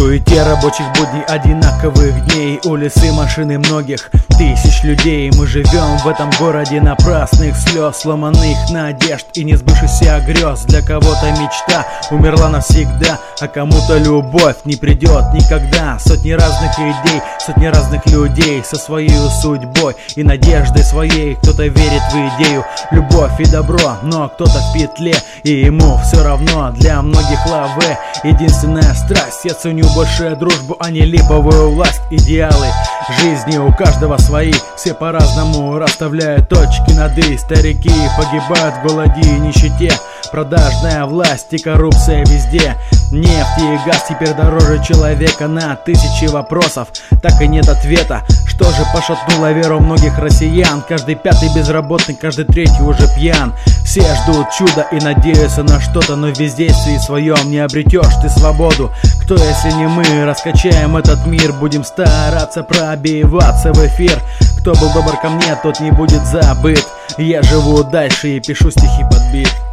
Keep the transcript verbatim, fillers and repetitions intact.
суете рабочих будней, одинаковых дней, улицы, машины многих тысяч людей. Мы живем в этом городе напрасных слез, сломанных надежд и несбывшихся грез. Для кого-то мечта умерла навсегда, а кому-то любовь не придет никогда. Сотни разных идей, сотни разных людей со своей судьбой и надеждой своей. Кто-то верит в идею любовь и добро, но кто-то в петле, и ему все равно. Для многих лаве единственная страсть. Я ценю больше дружбу, а не липовую власть. Идеалы жизни у каждого свои, все по-разному расставляют точки над «и». Старики погибают в голоде и нищете, продажная власть и коррупция везде. Нефть и газ теперь дороже человека. На тысячи вопросов так и нет ответа. Что же пошатнуло веру многих россиян? Каждый пятый безработный, каждый третий уже пьян. Все ждут чуда и надеются на что-то, но в бездействии своем не обретешь ты свободу. Кто, если не мы, раскачаем этот мир? Будем стараться пробиваться в эфир. Кто был добр ко мне, тот не будет забыт. Я живу дальше и пишу стихи под бит.